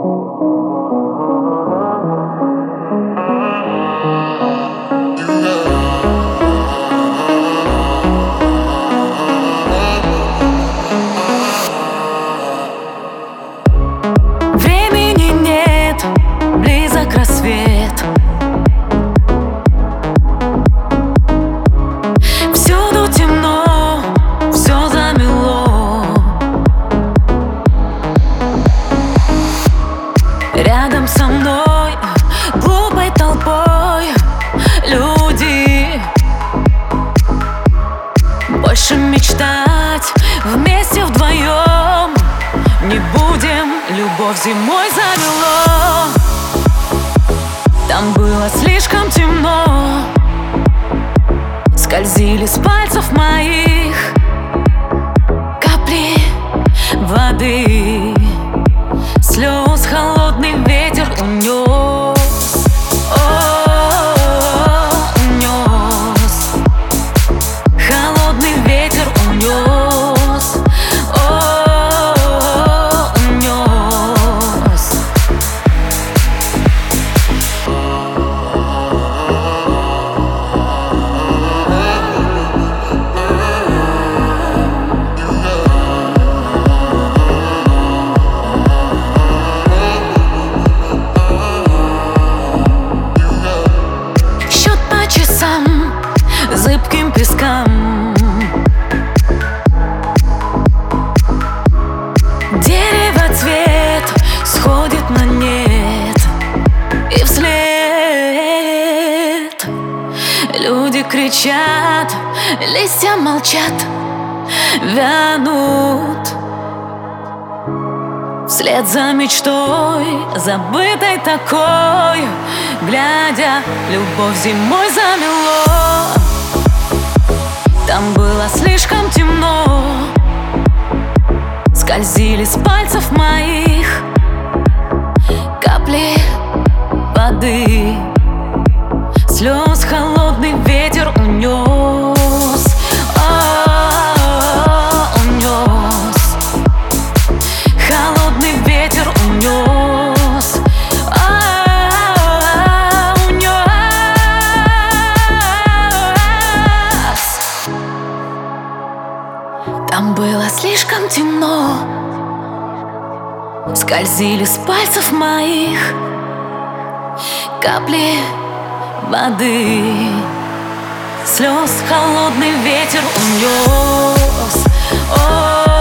Времени нет, близок рассвет. Всюду темно, все замело. Рядом со мной глупой толпой люди. Больше мечтать вместе вдвоем не будем. Любовь зимой замело. Там было слишком темно. Скользили с пальцев моих капли воды. Слез холодный ветер унес. Унес. Холодный ветер унес. Унес. Счет по часам, зыбким пескам. Дерево цвет сходит на нет. И вслед люди кричат, листья молчат, вянут. Вслед за мечтой, забытой такой, глядя, любовь зимой замело. Там было слишком темно. Скользили с пальцев моих капли воды. Слез холодный ветер унес. Унес. Холодный ветер унес. Унес. Там было слишком темно. Скользили с пальцев моих капли воды. Слез холодный ветер унес.